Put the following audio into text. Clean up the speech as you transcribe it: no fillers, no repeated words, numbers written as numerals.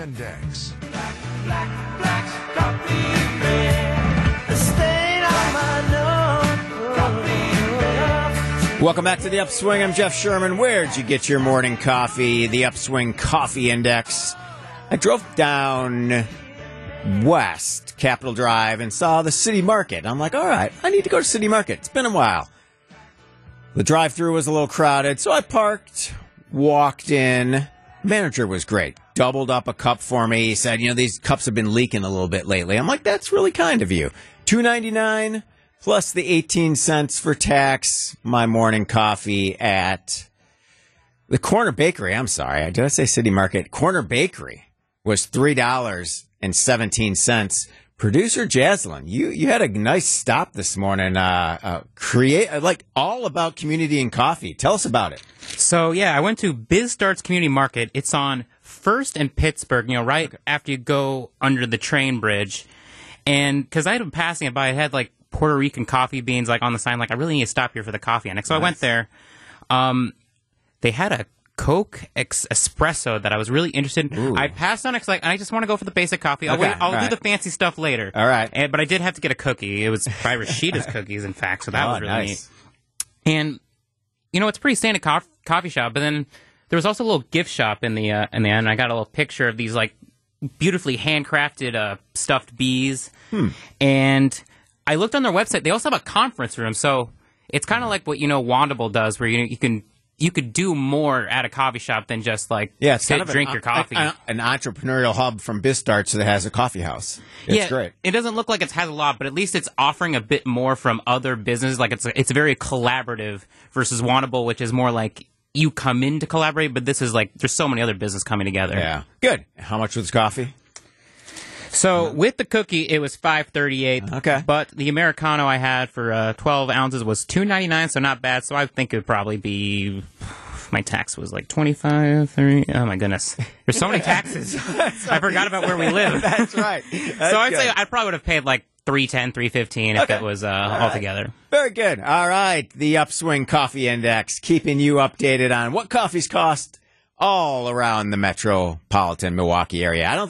Index. Black coffee bear, the stain on my nose. Coffee bear. Welcome back to The Upswing. I'm Jeff Sherman. Where'd you get your morning coffee? The Upswing Coffee Index. I drove down West Capitol Drive and saw the City Market. I'm like, all right, I need to go to City Market. It's been a while. The drive-thru was a little crowded, so I parked, walked in. Manager was great. Doubled up a cup for me. He said, these cups have been leaking a little bit lately. I'm like, that's really kind of you. $2.99 plus the 18 cents for tax. My morning coffee at the Corner Bakery. I'm sorry. Did I say City Market? Corner Bakery was $3.17. Producer Jaslyn, you had a nice stop this morning. All about community and coffee. Tell us about it. So, I went to Biz Starts Community Market. It's on 1st and Pittsburgh, right after you go under the train bridge. And because I had been passing it by, it had Puerto Rican coffee beans on the sign. I really need to stop here for the coffee annex. So I went there. They had a Coke espresso that I was really interested in. Ooh. I passed on it because I just want to go for the basic coffee. I'll do the fancy stuff later. All right. But I did have to get a cookie. It was by Rashida's Cookies, in fact, so that was really nice. neat. And, it's a pretty standard coffee shop, but then there was also a little gift shop in the end. I got a little picture of these, beautifully handcrafted stuffed bees. And I looked on their website. They also have a conference room, so it's kind of like what, Wandable does, where, you could do more at a coffee shop than just it's kind of drink your coffee. An entrepreneurial hub from BizStarts that has a coffee house. It's great. It doesn't look like it has a lot, but at least it's offering a bit more from other businesses. It's very collaborative versus Wannable, which is more you come in to collaborate, but this is there's so many other businesses coming together. Yeah. Good. How much was coffee? So with the cookie, it was $5.38. Okay. But the Americano I had for 12 ounces was $2.99, so not bad. So I think it would probably be... My tax was $25, $30. Oh, my goodness. There's so many taxes. I forgot about where we live. That's right. So I'd say I probably would have paid $3.10, $3.15 if it was all together. Very good. All right. The Upswing Coffee Index, keeping you updated on what coffees cost all around the metropolitan Milwaukee area. I don't